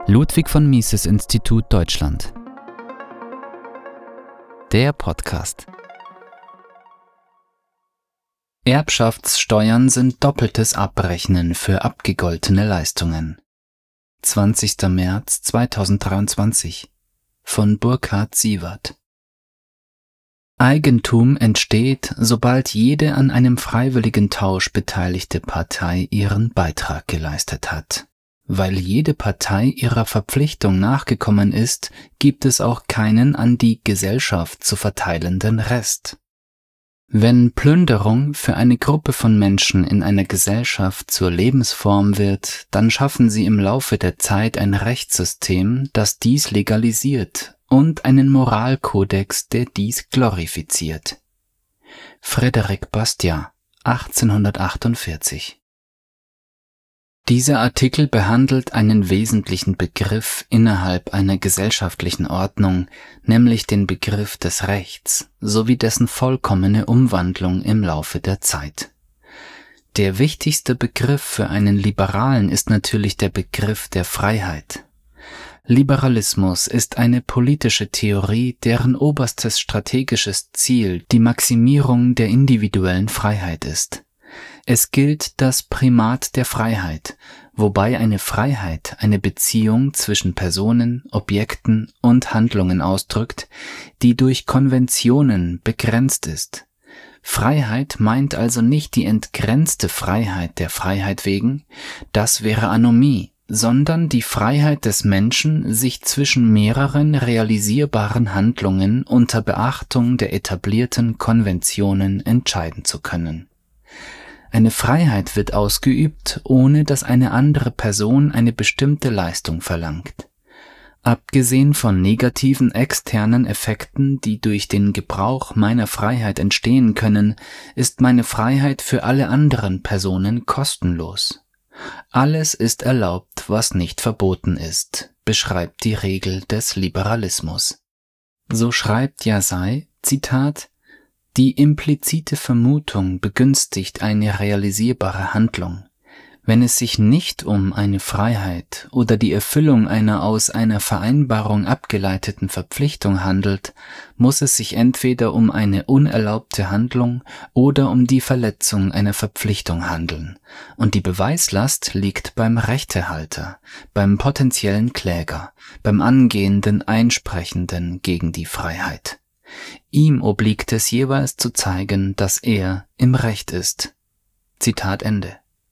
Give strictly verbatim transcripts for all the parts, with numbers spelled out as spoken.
Ludwig von Mises Institut Deutschland. Der Podcast. Erbschaftssteuern sind doppeltes Abrechnen für abgegoltene Leistungen. zwanzigster März zweitausenddreiundzwanzig von Burkhard Siewert. Eigentum entsteht, sobald jede an einem freiwilligen Tausch beteiligte Partei ihren Beitrag geleistet hat. Weil jede Partei ihrer Verpflichtung nachgekommen ist, gibt es auch keinen an die Gesellschaft zu verteilenden Rest. Wenn Plünderung für eine Gruppe von Menschen in einer Gesellschaft zur Lebensform wird, dann schaffen sie im Laufe der Zeit ein Rechtssystem, das dies legalisiert, und einen Moralkodex, der dies glorifiziert. Frédéric Bastiat, achtzehnhundertachtundvierzig. Dieser Artikel behandelt einen wesentlichen Begriff innerhalb einer gesellschaftlichen Ordnung, nämlich den Begriff des Rechts, sowie dessen vollkommene Umwandlung im Laufe der Zeit. Der wichtigste Begriff für einen Liberalen ist natürlich der Begriff der Freiheit. Liberalismus ist eine politische Theorie, deren oberstes strategisches Ziel die Maximierung der individuellen Freiheit ist. Es gilt das Primat der Freiheit, wobei eine Freiheit eine Beziehung zwischen Personen, Objekten und Handlungen ausdrückt, die durch Konventionen begrenzt ist. Freiheit meint also nicht die entgrenzte Freiheit der Freiheit wegen, das wäre Anomie, sondern die Freiheit des Menschen, sich zwischen mehreren realisierbaren Handlungen unter Beachtung der etablierten Konventionen entscheiden zu können. Eine Freiheit wird ausgeübt, ohne dass eine andere Person eine bestimmte Leistung verlangt. Abgesehen von negativen externen Effekten, die durch den Gebrauch meiner Freiheit entstehen können, ist meine Freiheit für alle anderen Personen kostenlos. Alles ist erlaubt, was nicht verboten ist, beschreibt die Regel des Liberalismus. So schreibt Yazay, Zitat, die implizite Vermutung begünstigt eine realisierbare Handlung. Wenn es sich nicht um eine Freiheit oder die Erfüllung einer aus einer Vereinbarung abgeleiteten Verpflichtung handelt, muss es sich entweder um eine unerlaubte Handlung oder um die Verletzung einer Verpflichtung handeln. Und die Beweislast liegt beim Rechtehalter, beim potenziellen Kläger, beim angehenden Einsprechenden gegen die Freiheit. Ihm obliegt es jeweils zu zeigen, dass er im Recht ist. Zitat Ende.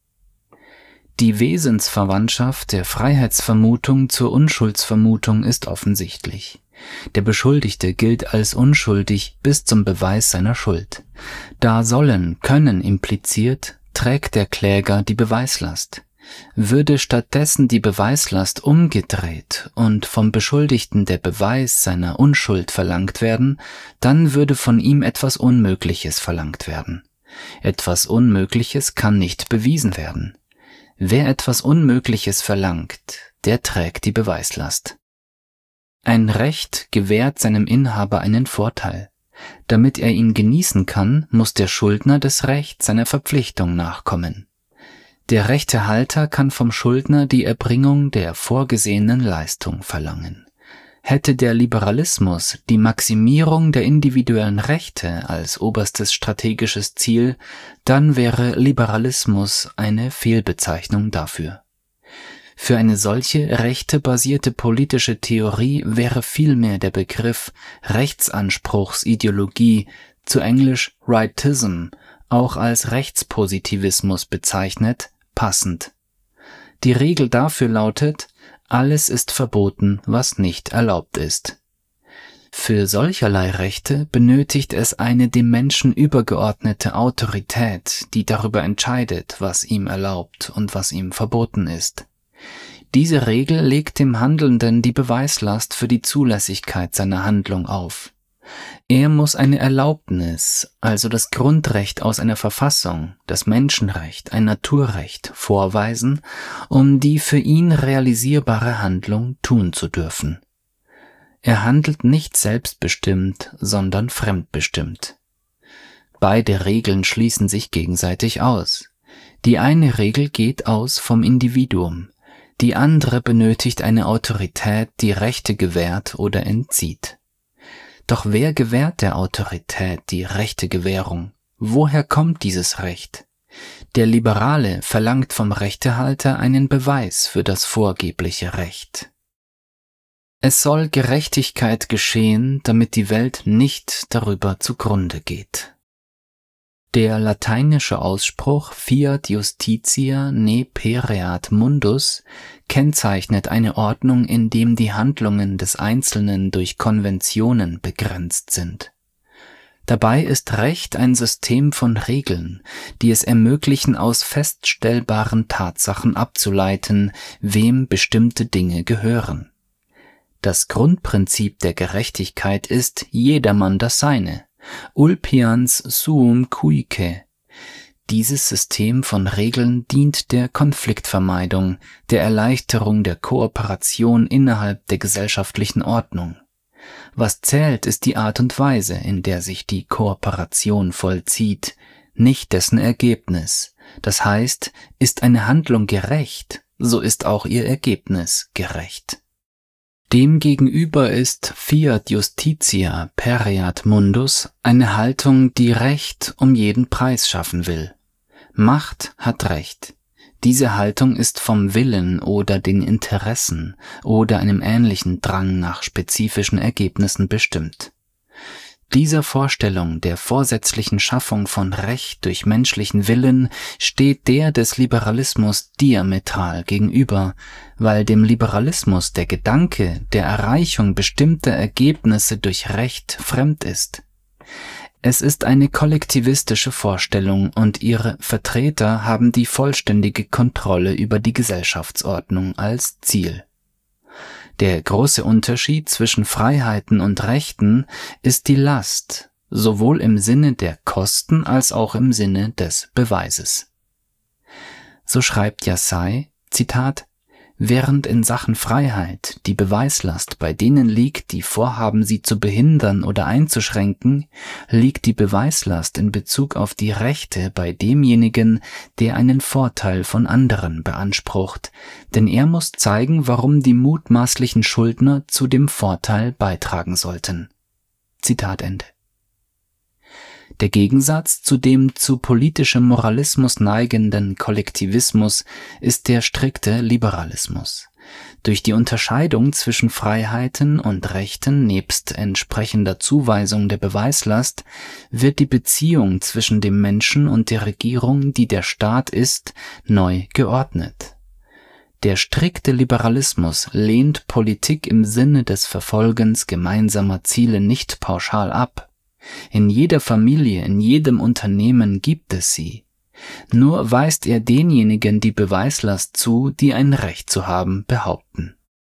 Die Wesensverwandtschaft der Freiheitsvermutung zur Unschuldsvermutung ist offensichtlich. Der Beschuldigte gilt als unschuldig bis zum Beweis seiner Schuld. Da sollen, können impliziert, trägt der Kläger die Beweislast. Würde stattdessen die Beweislast umgedreht und vom Beschuldigten der Beweis seiner Unschuld verlangt werden, dann würde von ihm etwas Unmögliches verlangt werden. Etwas Unmögliches kann nicht bewiesen werden. Wer etwas Unmögliches verlangt, der trägt die Beweislast. Ein Recht gewährt seinem Inhaber einen Vorteil. Damit er ihn genießen kann, muss der Schuldner des Rechts seiner Verpflichtung nachkommen. Der Rechtehalter kann vom Schuldner die Erbringung der vorgesehenen Leistung verlangen. Hätte der Liberalismus die Maximierung der individuellen Rechte als oberstes strategisches Ziel, dann wäre Liberalismus eine Fehlbezeichnung dafür. Für eine solche rechtebasierte politische Theorie wäre vielmehr der Begriff Rechtsanspruchsideologie, zu Englisch Rightism, auch als Rechtspositivismus bezeichnet, passend. Die Regel dafür lautet, alles ist verboten, was nicht erlaubt ist. Für solcherlei Rechte benötigt es eine dem Menschen übergeordnete Autorität, die darüber entscheidet, was ihm erlaubt und was ihm verboten ist. Diese Regel legt dem Handelnden die Beweislast für die Zulässigkeit seiner Handlung auf. Er muss eine Erlaubnis, also das Grundrecht aus einer Verfassung, das Menschenrecht, ein Naturrecht, vorweisen, um die für ihn realisierbare Handlung tun zu dürfen. Er handelt nicht selbstbestimmt, sondern fremdbestimmt. Beide Regeln schließen sich gegenseitig aus. Die eine Regel geht aus vom Individuum, Die andere benötigt eine Autorität, die Rechte gewährt oder entzieht. Doch wer gewährt der Autorität die Rechtegewährung? Woher kommt dieses Recht? Der Liberale verlangt vom Rechtehalter einen Beweis für das vorgebliche Recht. Es soll Gerechtigkeit geschehen, damit die Welt nicht darüber zugrunde geht. Der lateinische Ausspruch Fiat Justitia ne pereat mundus kennzeichnet eine Ordnung, in dem die Handlungen des Einzelnen durch Konventionen begrenzt sind. Dabei ist Recht ein System von Regeln, die es ermöglichen, aus feststellbaren Tatsachen abzuleiten, wem bestimmte Dinge gehören. Das Grundprinzip der Gerechtigkeit ist jedermann das Seine, ulpians suum cuique. Dieses System von Regeln dient der Konfliktvermeidung, der Erleichterung der Kooperation innerhalb der gesellschaftlichen Ordnung. Was zählt, ist die Art und Weise, in der sich die Kooperation vollzieht, nicht dessen Ergebnis. Das heißt, ist eine Handlung gerecht, so ist auch ihr Ergebnis gerecht. Demgegenüber ist Fiat Justitia pereat mundus eine Haltung, die Recht um jeden Preis schaffen will. Macht hat Recht. Diese Haltung ist vom Willen oder den Interessen oder einem ähnlichen Drang nach spezifischen Ergebnissen bestimmt. Dieser Vorstellung der vorsätzlichen Schaffung von Recht durch menschlichen Willen steht der des Liberalismus diametral gegenüber, weil dem Liberalismus der Gedanke der Erreichung bestimmter Ergebnisse durch Recht fremd ist. Es ist eine kollektivistische Vorstellung und ihre Vertreter haben die vollständige Kontrolle über die Gesellschaftsordnung als Ziel. Der große Unterschied zwischen Freiheiten und Rechten ist die Last, sowohl im Sinne der Kosten als auch im Sinne des Beweises. So schreibt Yassai, Zitat, während in Sachen Freiheit die Beweislast bei denen liegt, die vorhaben, sie zu behindern oder einzuschränken, liegt die Beweislast in Bezug auf die Rechte bei demjenigen, der einen Vorteil von anderen beansprucht, denn er muss zeigen, warum die mutmaßlichen Schuldner zu dem Vorteil beitragen sollten. Zitat Ende. Der Gegensatz zu dem zu politischem Moralismus neigenden Kollektivismus ist der strikte Liberalismus. Durch die Unterscheidung zwischen Freiheiten und Rechten nebst entsprechender Zuweisung der Beweislast wird die Beziehung zwischen dem Menschen und der Regierung, die der Staat ist, neu geordnet. Der strikte Liberalismus lehnt Politik im Sinne des Verfolgens gemeinsamer Ziele nicht pauschal ab. In jeder Familie, in jedem Unternehmen gibt es sie. Nur weist er denjenigen die Beweislast zu, die ein Recht zu haben behaupten.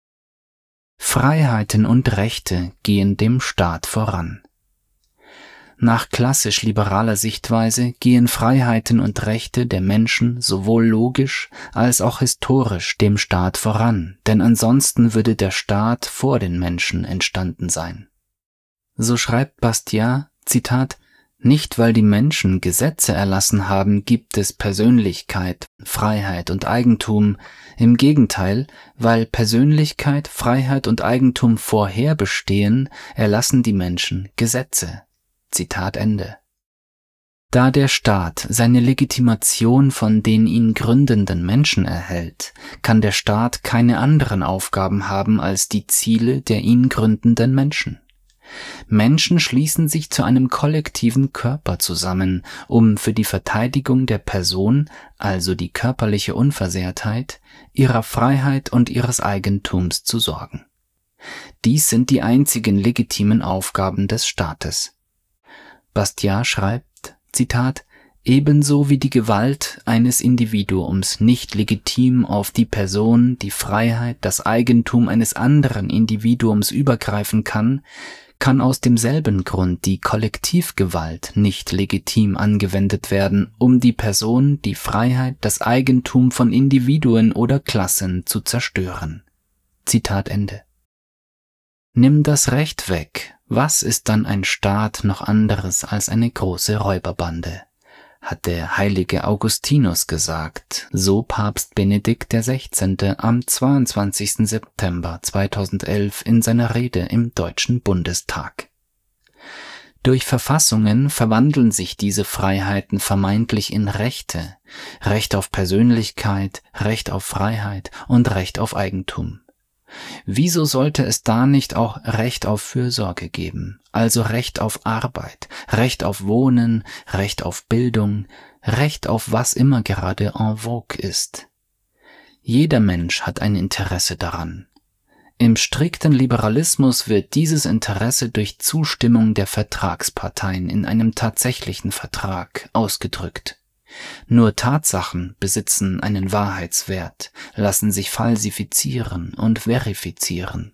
Freiheiten und Rechte gehen dem Staat voran. Nach klassisch liberaler Sichtweise gehen Freiheiten und Rechte der Menschen sowohl logisch als auch historisch dem Staat voran, denn ansonsten würde der Staat vor den Menschen entstanden sein. So schreibt Bastiat, Zitat, nicht weil die Menschen Gesetze erlassen haben, gibt es Persönlichkeit, Freiheit und Eigentum. Im Gegenteil, weil Persönlichkeit, Freiheit und Eigentum vorher bestehen, erlassen die Menschen Gesetze. Zitat Ende. Da der Staat seine Legitimation von den ihn gründenden Menschen erhält, kann der Staat keine anderen Aufgaben haben als die Ziele der ihn gründenden Menschen. Menschen schließen sich zu einem kollektiven Körper zusammen, um für die Verteidigung der Person, also die körperliche Unversehrtheit, ihrer Freiheit und ihres Eigentums zu sorgen. Dies sind die einzigen legitimen Aufgaben des Staates. Bastiat schreibt, Zitat, ebenso wie die Gewalt eines Individuums nicht legitim auf die Person, die Freiheit, das Eigentum eines anderen Individuums übergreifen kann, kann aus demselben Grund die Kollektivgewalt nicht legitim angewendet werden, um die Person, die Freiheit, das Eigentum von Individuen oder Klassen zu zerstören. Zitat Ende. Nimm das Recht weg, was ist dann ein Staat noch anderes als eine große Räuberbande? hat der heilige Augustinus gesagt, so Papst Benedikt der Sechzehnte am zweiundzwanzigsten September zweitausendelf in seiner Rede im Deutschen Bundestag. Durch Verfassungen verwandeln sich diese Freiheiten vermeintlich in Rechte, Recht auf Persönlichkeit, Recht auf Freiheit und Recht auf Eigentum. Wieso sollte es da nicht auch Recht auf Fürsorge geben, also Recht auf Arbeit, Recht auf Wohnen, Recht auf Bildung, Recht auf was immer gerade en vogue ist? Jeder Mensch hat ein Interesse daran. Im strikten Liberalismus wird dieses Interesse durch Zustimmung der Vertragsparteien in einem tatsächlichen Vertrag ausgedrückt. Nur Tatsachen besitzen einen Wahrheitswert, lassen sich falsifizieren und verifizieren.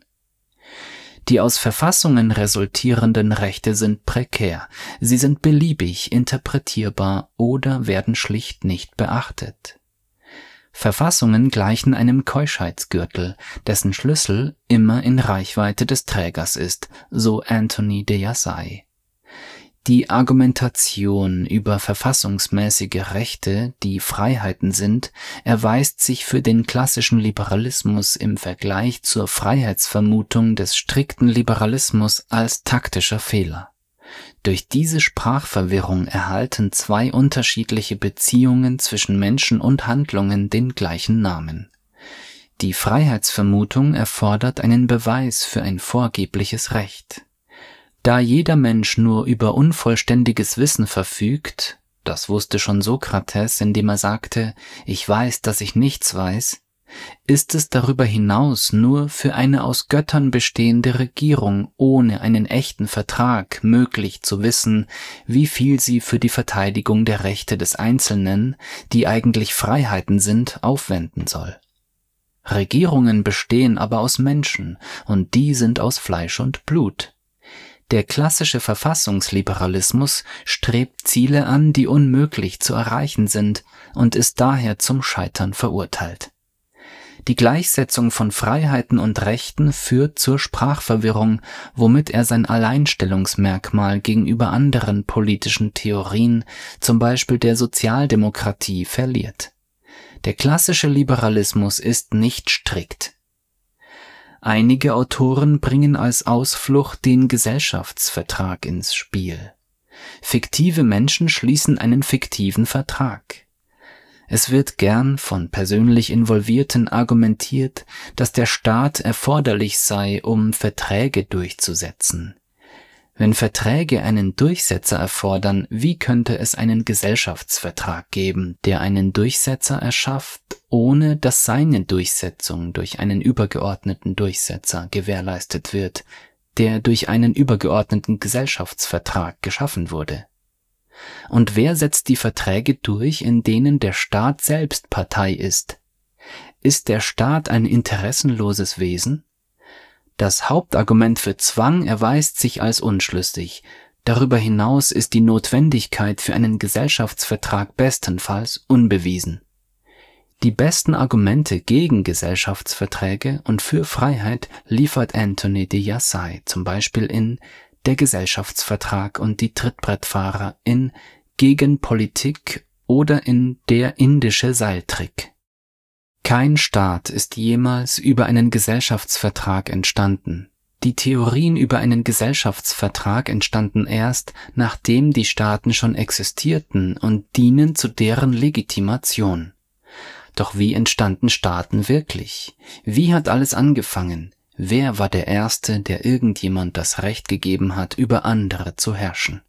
Die aus Verfassungen resultierenden Rechte sind prekär, sie sind beliebig interpretierbar oder werden schlicht nicht beachtet. Verfassungen gleichen einem Keuschheitsgürtel, dessen Schlüssel immer in Reichweite des Trägers ist, so Anthony de Jasay. Die Argumentation über verfassungsmäßige Rechte, die Freiheiten sind, erweist sich für den klassischen Liberalismus im Vergleich zur Freiheitsvermutung des strikten Liberalismus als taktischer Fehler. Durch diese Sprachverwirrung erhalten zwei unterschiedliche Beziehungen zwischen Menschen und Handlungen den gleichen Namen. Die Freiheitsvermutung erfordert einen Beweis für ein vorgebliches Recht. Da jeder Mensch nur über unvollständiges Wissen verfügt, das wusste schon Sokrates, indem er sagte, ich weiß, dass ich nichts weiß, ist es darüber hinaus nur für eine aus Göttern bestehende Regierung ohne einen echten Vertrag möglich zu wissen, wie viel sie für die Verteidigung der Rechte des Einzelnen, die eigentlich Freiheiten sind, aufwenden soll. Regierungen bestehen aber aus Menschen, und die sind aus Fleisch und Blut. Der klassische Verfassungsliberalismus strebt Ziele an, die unmöglich zu erreichen sind, und ist daher zum Scheitern verurteilt. Die Gleichsetzung von Freiheiten und Rechten führt zur Sprachverwirrung, womit er sein Alleinstellungsmerkmal gegenüber anderen politischen Theorien, zum Beispiel der Sozialdemokratie, verliert. Der klassische Liberalismus ist nicht strikt. Einige Autoren bringen als Ausflucht den Gesellschaftsvertrag ins Spiel. Fiktive Menschen schließen einen fiktiven Vertrag. Es wird gern von persönlich Involvierten argumentiert, dass der Staat erforderlich sei, um Verträge durchzusetzen. Wenn Verträge einen Durchsetzer erfordern, wie könnte es einen Gesellschaftsvertrag geben, der einen Durchsetzer erschafft, ohne dass seine Durchsetzung durch einen übergeordneten Durchsetzer gewährleistet wird, der durch einen übergeordneten Gesellschaftsvertrag geschaffen wurde? Und wer setzt die Verträge durch, in denen der Staat selbst Partei ist? Ist der Staat ein interessenloses Wesen? Das Hauptargument für Zwang erweist sich als unschlüssig. Darüber hinaus ist die Notwendigkeit für einen Gesellschaftsvertrag bestenfalls unbewiesen. Die besten Argumente gegen Gesellschaftsverträge und für Freiheit liefert Anthony de Jasay, zum Beispiel in Der Gesellschaftsvertrag und die Trittbrettfahrer, in Gegen Politik oder in Der indische Seiltrick. Kein Staat ist jemals über einen Gesellschaftsvertrag entstanden. Die Theorien über einen Gesellschaftsvertrag entstanden erst, nachdem die Staaten schon existierten und dienen zu deren Legitimation. Doch wie entstanden Staaten wirklich? Wie hat alles angefangen? Wer war der Erste, der irgendjemand das Recht gegeben hat, über andere zu herrschen?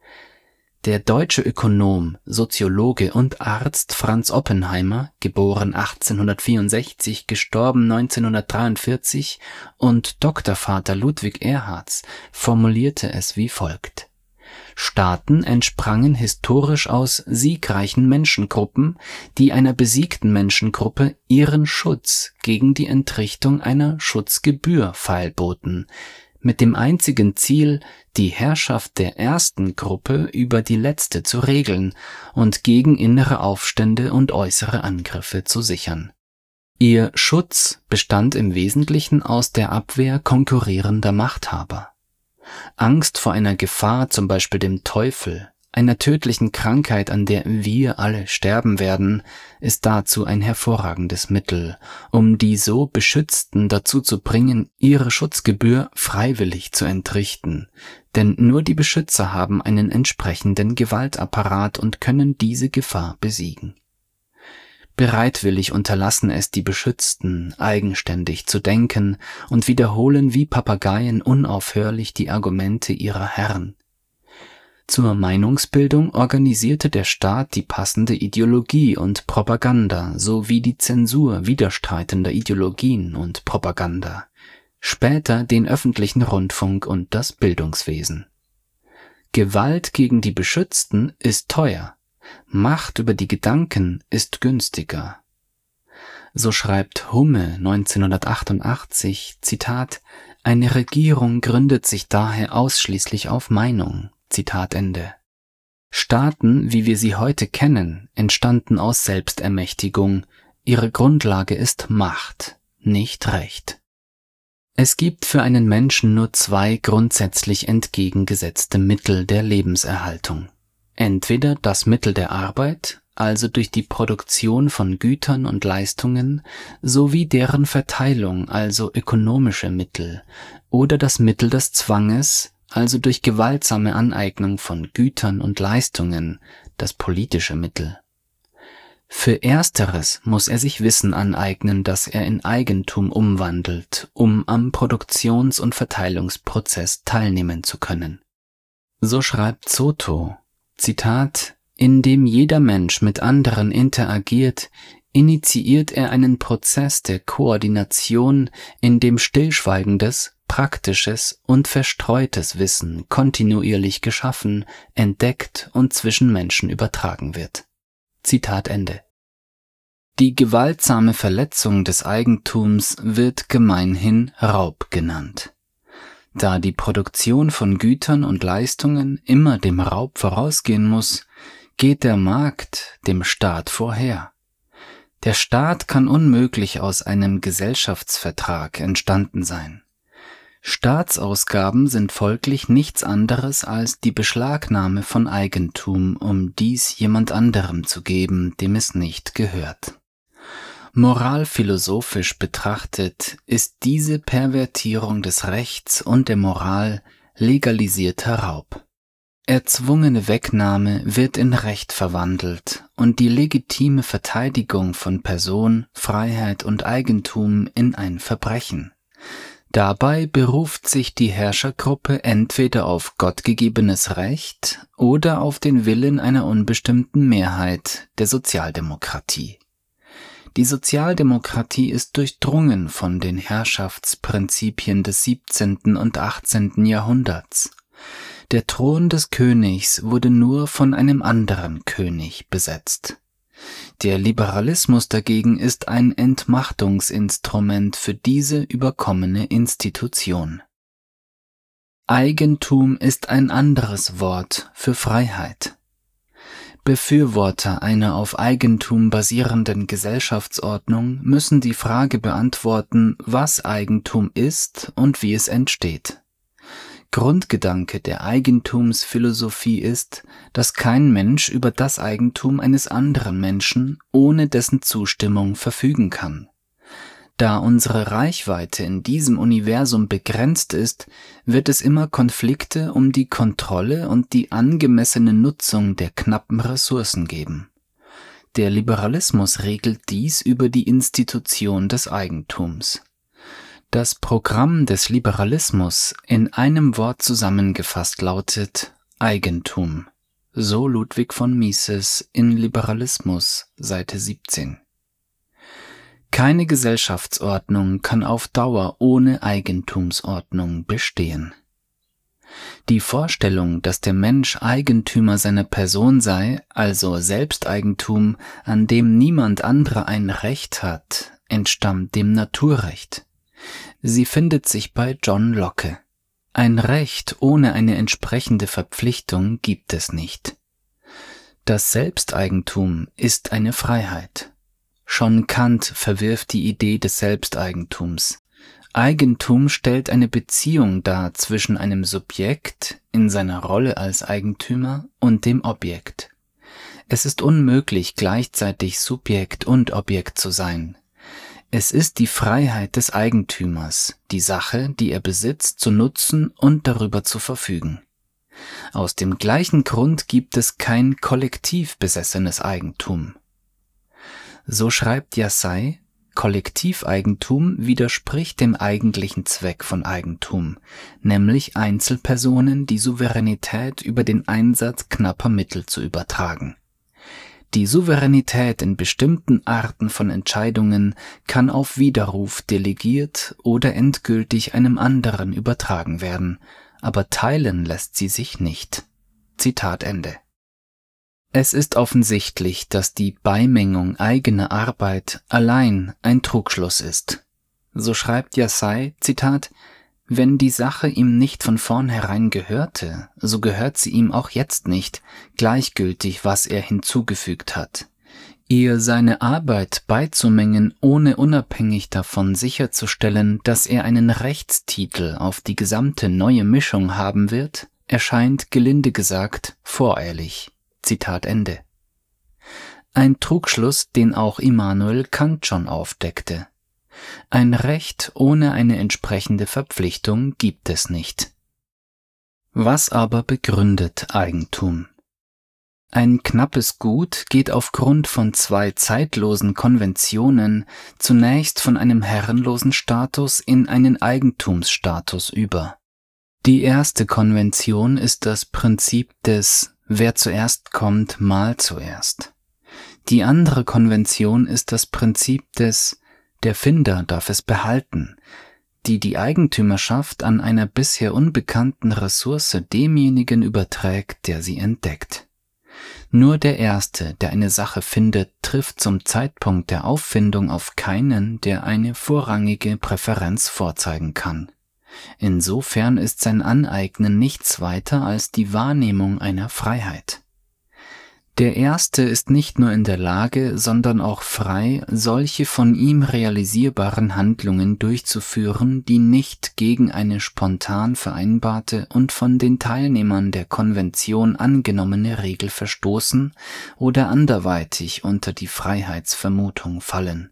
Der deutsche Ökonom, Soziologe und Arzt Franz Oppenheimer, geboren achtzehnhundertvierundsechzig, gestorben neunzehnhundertdreiundvierzig, und Doktorvater Ludwig Erhards formulierte es wie folgt: Staaten entsprangen historisch aus siegreichen Menschengruppen, die einer besiegten Menschengruppe ihren Schutz gegen die Entrichtung einer Schutzgebühr feilboten, mit dem einzigen Ziel, die Herrschaft der ersten Gruppe über die letzte zu regeln und gegen innere Aufstände und äußere Angriffe zu sichern. Ihr Schutz bestand im Wesentlichen aus der Abwehr konkurrierender Machthaber. Angst vor einer Gefahr, zum Beispiel dem Teufel, einer tödlichen Krankheit, an der wir alle sterben werden, ist dazu ein hervorragendes Mittel, um die so Beschützten dazu zu bringen, ihre Schutzgebühr freiwillig zu entrichten. Denn nur die Beschützer haben einen entsprechenden Gewaltapparat und können diese Gefahr besiegen. Bereitwillig unterlassen es die Beschützten, eigenständig zu denken und wiederholen wie Papageien unaufhörlich die Argumente ihrer Herren. Zur Meinungsbildung organisierte der Staat die passende Ideologie und Propaganda sowie die Zensur widerstreitender Ideologien und Propaganda, später den öffentlichen Rundfunk und das Bildungswesen. Gewalt gegen die Beschützten ist teuer, Macht über die Gedanken ist günstiger. So schreibt Humme neunzehnhundertachtundachtzig, Zitat, eine Regierung gründet sich daher ausschließlich auf Meinung. Zitat Ende. Staaten, wie wir sie heute kennen, entstanden aus Selbstermächtigung. Ihre Grundlage ist Macht, nicht Recht. Es gibt für einen Menschen nur zwei grundsätzlich entgegengesetzte Mittel der Lebenserhaltung. Entweder das Mittel der Arbeit, also durch die Produktion von Gütern und Leistungen, sowie deren Verteilung, also ökonomische Mittel, oder das Mittel des Zwanges, also durch gewaltsame Aneignung von Gütern und Leistungen, das politische Mittel. Für Ersteres muss er sich Wissen aneignen, das er in Eigentum umwandelt, um am Produktions- und Verteilungsprozess teilnehmen zu können. So schreibt Zotto, Zitat, indem jeder Mensch mit anderen interagiert, initiiert er einen Prozess der Koordination, in dem stillschweigendes, praktisches und verstreutes Wissen kontinuierlich geschaffen, entdeckt und zwischen Menschen übertragen wird. Zitat Ende. Die gewaltsame Verletzung des Eigentums wird gemeinhin Raub genannt. Da die Produktion von Gütern und Leistungen immer dem Raub vorausgehen muss, geht der Markt dem Staat vorher. Der Staat kann unmöglich aus einem Gesellschaftsvertrag entstanden sein. Staatsausgaben sind folglich nichts anderes als die Beschlagnahme von Eigentum, um dies jemand anderem zu geben, dem es nicht gehört. Moralphilosophisch betrachtet ist diese Pervertierung des Rechts und der Moral legalisierter Raub. Erzwungene Wegnahme wird in Recht verwandelt und die legitime Verteidigung von Person, Freiheit und Eigentum in ein Verbrechen. Dabei beruft sich die Herrschergruppe entweder auf gottgegebenes Recht oder auf den Willen einer unbestimmten Mehrheit, der Sozialdemokratie. Die Sozialdemokratie ist durchdrungen von den Herrschaftsprinzipien des siebzehnten und achtzehnten Jahrhunderts. Der Thron des Königs wurde nur von einem anderen König besetzt. Der Liberalismus dagegen ist ein Entmachtungsinstrument für diese überkommene Institution. Eigentum ist ein anderes Wort für Freiheit. Befürworter einer auf Eigentum basierenden Gesellschaftsordnung müssen die Frage beantworten, was Eigentum ist und wie es entsteht. Grundgedanke der Eigentumsphilosophie ist, dass kein Mensch über das Eigentum eines anderen Menschen ohne dessen Zustimmung verfügen kann. Da unsere Reichweite in diesem Universum begrenzt ist, wird es immer Konflikte um die Kontrolle und die angemessene Nutzung der knappen Ressourcen geben. Der Liberalismus regelt dies über die Institution des Eigentums. Das Programm des Liberalismus in einem Wort zusammengefasst lautet Eigentum. So Ludwig von Mises in Liberalismus, Seite siebzehn. Keine Gesellschaftsordnung kann auf Dauer ohne Eigentumsordnung bestehen. Die Vorstellung, dass der Mensch Eigentümer seiner Person sei, also Selbsteigentum, an dem niemand anderer ein Recht hat, entstammt dem Naturrecht. Sie findet sich bei John Locke. Ein Recht ohne eine entsprechende Verpflichtung gibt es nicht. Das Selbsteigentum ist eine Freiheit. Schon Kant verwirft die Idee des Selbsteigentums. Eigentum stellt eine Beziehung dar zwischen einem Subjekt in seiner Rolle als Eigentümer und dem Objekt. Es ist unmöglich, gleichzeitig Subjekt und Objekt zu sein. Es ist die Freiheit des Eigentümers, die Sache, die er besitzt, zu nutzen und darüber zu verfügen. Aus dem gleichen Grund gibt es kein kollektiv besessenes Eigentum. So schreibt Yassai, Kollektiveigentum widerspricht dem eigentlichen Zweck von Eigentum, nämlich Einzelpersonen die Souveränität über den Einsatz knapper Mittel zu übertragen. Die Souveränität in bestimmten Arten von Entscheidungen kann auf Widerruf delegiert oder endgültig einem anderen übertragen werden, aber teilen lässt sie sich nicht. Zitat Ende. Es ist offensichtlich, dass die Beimengung eigener Arbeit allein ein Trugschluss ist. So schreibt Yassai, Zitat, wenn die Sache ihm nicht von vornherein gehörte, so gehört sie ihm auch jetzt nicht, gleichgültig, was er hinzugefügt hat. Ihr seine Arbeit beizumengen, ohne unabhängig davon sicherzustellen, dass er einen Rechtstitel auf die gesamte neue Mischung haben wird, erscheint, gelinde gesagt, voreilig. Zitat Ende. Ein Trugschluss, den auch Immanuel Kant schon aufdeckte. Ein Recht ohne eine entsprechende Verpflichtung gibt es nicht. Was aber begründet Eigentum? Ein knappes Gut geht aufgrund von zwei zeitlosen Konventionen zunächst von einem herrenlosen Status in einen Eigentumsstatus über. Die erste Konvention ist das Prinzip des Wer zuerst kommt, mal zuerst. Die andere Konvention ist das Prinzip des Der Finder darf es behalten, die die Eigentümerschaft an einer bisher unbekannten Ressource demjenigen überträgt, der sie entdeckt. Nur der Erste, der eine Sache findet, trifft zum Zeitpunkt der Auffindung auf keinen, der eine vorrangige Präferenz vorzeigen kann. Insofern ist sein Aneignen nichts weiter als die Wahrnehmung einer Freiheit. Der Erste ist nicht nur in der Lage, sondern auch frei, solche von ihm realisierbaren Handlungen durchzuführen, die nicht gegen eine spontan vereinbarte und von den Teilnehmern der Konvention angenommene Regel verstoßen oder anderweitig unter die Freiheitsvermutung fallen.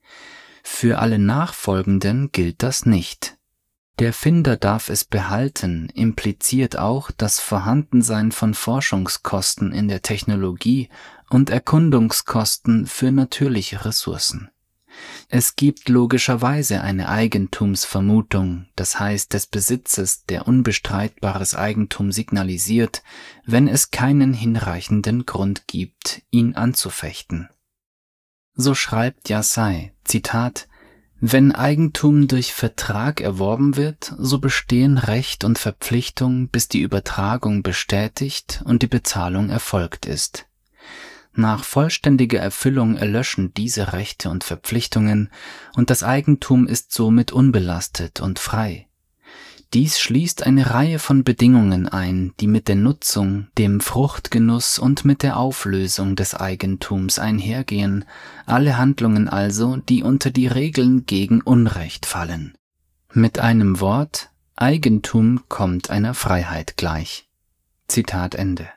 Für alle Nachfolgenden gilt das nicht. Der Finder darf es behalten, impliziert auch das Vorhandensein von Forschungskosten in der Technologie und Erkundungskosten für natürliche Ressourcen. Es gibt logischerweise eine Eigentumsvermutung, das heißt des Besitzes, der unbestreitbares Eigentum signalisiert, wenn es keinen hinreichenden Grund gibt, ihn anzufechten. So schreibt Yassai, Zitat, wenn Eigentum durch Vertrag erworben wird, so bestehen Recht und Verpflichtung, bis die Übertragung bestätigt und die Bezahlung erfolgt ist. Nach vollständiger Erfüllung erlöschen diese Rechte und Verpflichtungen und das Eigentum ist somit unbelastet und frei. Dies schließt eine Reihe von Bedingungen ein, die mit der Nutzung, dem Fruchtgenuss und mit der Auflösung des Eigentums einhergehen, alle Handlungen also, die unter die Regeln gegen Unrecht fallen. Mit einem Wort, Eigentum kommt einer Freiheit gleich. Zitat Ende.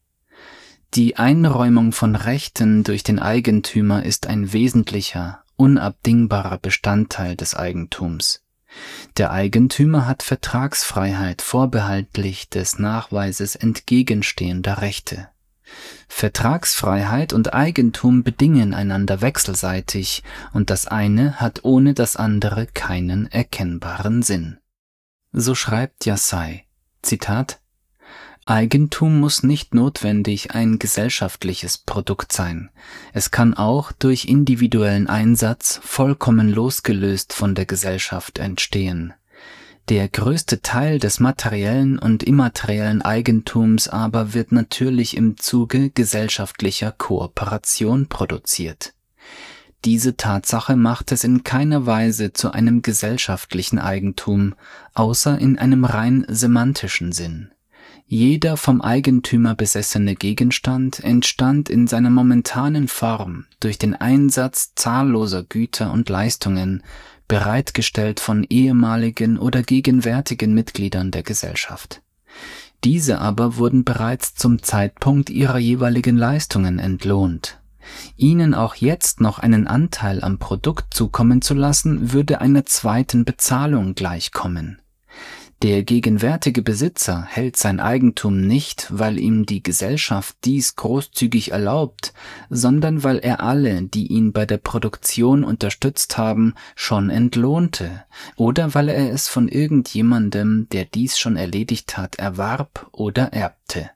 Die Einräumung von Rechten durch den Eigentümer ist ein wesentlicher, unabdingbarer Bestandteil des Eigentums. Der Eigentümer hat Vertragsfreiheit vorbehaltlich des Nachweises entgegenstehender Rechte. Vertragsfreiheit und Eigentum bedingen einander wechselseitig und das eine hat ohne das andere keinen erkennbaren Sinn. So schreibt Yassai, Zitat, Eigentum muss nicht notwendig ein gesellschaftliches Produkt sein. Es kann auch durch individuellen Einsatz vollkommen losgelöst von der Gesellschaft entstehen. Der größte Teil des materiellen und immateriellen Eigentums aber wird natürlich im Zuge gesellschaftlicher Kooperation produziert. Diese Tatsache macht es in keiner Weise zu einem gesellschaftlichen Eigentum, außer in einem rein semantischen Sinn. Jeder vom Eigentümer besessene Gegenstand entstand in seiner momentanen Form durch den Einsatz zahlloser Güter und Leistungen, bereitgestellt von ehemaligen oder gegenwärtigen Mitgliedern der Gesellschaft. Diese aber wurden bereits zum Zeitpunkt ihrer jeweiligen Leistungen entlohnt. Ihnen auch jetzt noch einen Anteil am Produkt zukommen zu lassen, würde einer zweiten Bezahlung gleichkommen. Der gegenwärtige Besitzer hält sein Eigentum nicht, weil ihm die Gesellschaft dies großzügig erlaubt, sondern weil er alle, die ihn bei der Produktion unterstützt haben, schon entlohnte oder weil er es von irgendjemandem, der dies schon erledigt hat, erwarb oder erbte.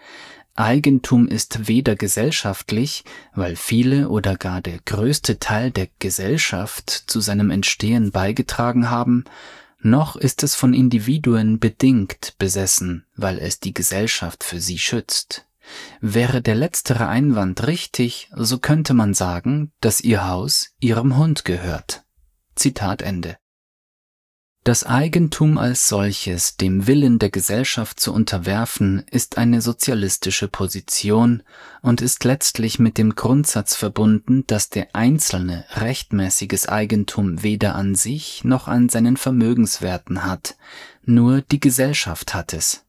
Eigentum ist weder gesellschaftlich, weil viele oder gar der größte Teil der Gesellschaft zu seinem Entstehen beigetragen haben, noch ist es von Individuen bedingt besessen, weil es die Gesellschaft für sie schützt. Wäre der letztere Einwand richtig, so könnte man sagen, dass ihr Haus ihrem Hund gehört. Zitat Ende. Das Eigentum als solches dem Willen der Gesellschaft zu unterwerfen, ist eine sozialistische Position und ist letztlich mit dem Grundsatz verbunden, dass der Einzelne rechtmäßiges Eigentum weder an sich noch an seinen Vermögenswerten hat, nur die Gesellschaft hat es.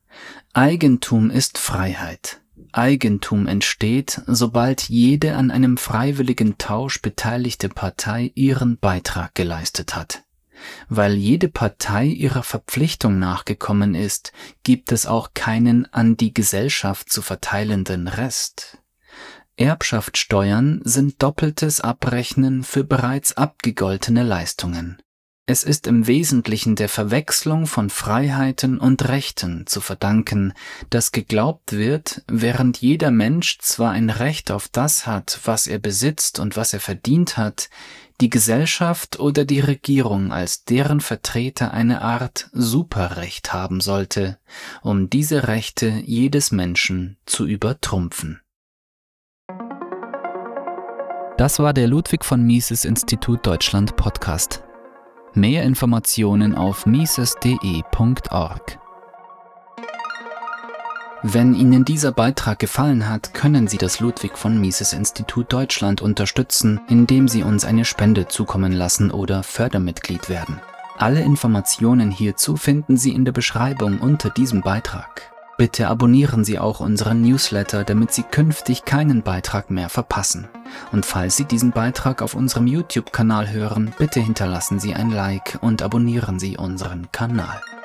Eigentum ist Freiheit. Eigentum entsteht, sobald jede an einem freiwilligen Tausch beteiligte Partei ihren Beitrag geleistet hat. Weil jede Partei ihrer Verpflichtung nachgekommen ist, gibt es auch keinen an die Gesellschaft zu verteilenden Rest. Erbschaftssteuern sind doppeltes Abrechnen für bereits abgegoltene Leistungen. Es ist im Wesentlichen der Verwechslung von Freiheiten und Rechten zu verdanken, dass geglaubt wird, während jeder Mensch zwar ein Recht auf das hat, was er besitzt und was er verdient hat, die Gesellschaft oder die Regierung als deren Vertreter eine Art Superrecht haben sollte, um diese Rechte jedes Menschen zu übertrumpfen. Das war der Ludwig von Mises Institut Deutschland Podcast. Mehr Informationen auf mises punkt de punkt org. Wenn Ihnen dieser Beitrag gefallen hat, können Sie das Ludwig von Mises Institut Deutschland unterstützen, indem Sie uns eine Spende zukommen lassen oder Fördermitglied werden. Alle Informationen hierzu finden Sie in der Beschreibung unter diesem Beitrag. Bitte abonnieren Sie auch unseren Newsletter, damit Sie künftig keinen Beitrag mehr verpassen. Und falls Sie diesen Beitrag auf unserem YouTube-Kanal hören, bitte hinterlassen Sie ein Like und abonnieren Sie unseren Kanal.